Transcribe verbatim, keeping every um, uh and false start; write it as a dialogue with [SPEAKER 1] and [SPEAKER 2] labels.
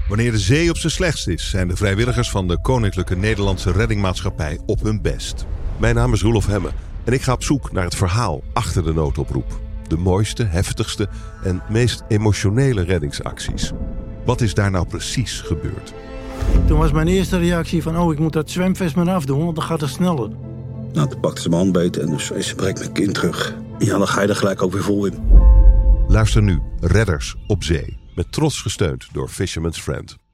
[SPEAKER 1] Wanneer de zee op zijn slechtst is, zijn de vrijwilligers van de Koninklijke Nederlandse Reddingmaatschappij op hun best. Mijn naam is Roelof Hemme en ik ga op zoek naar het verhaal achter de noodoproep. De mooiste, heftigste en meest emotionele reddingsacties. Wat is daar nou precies gebeurd?
[SPEAKER 2] Toen was mijn eerste reactie van, oh, ik moet dat zwemvest maar afdoen, want dan gaat het sneller.
[SPEAKER 3] Nou, toen pakte ze mijn hand beet en dus ze brengt mijn kind terug. Ja, dan ga je er gelijk ook weer vol in.
[SPEAKER 1] Luister nu, Redders op Zee. Met trots gesteund door Fisherman's Friend.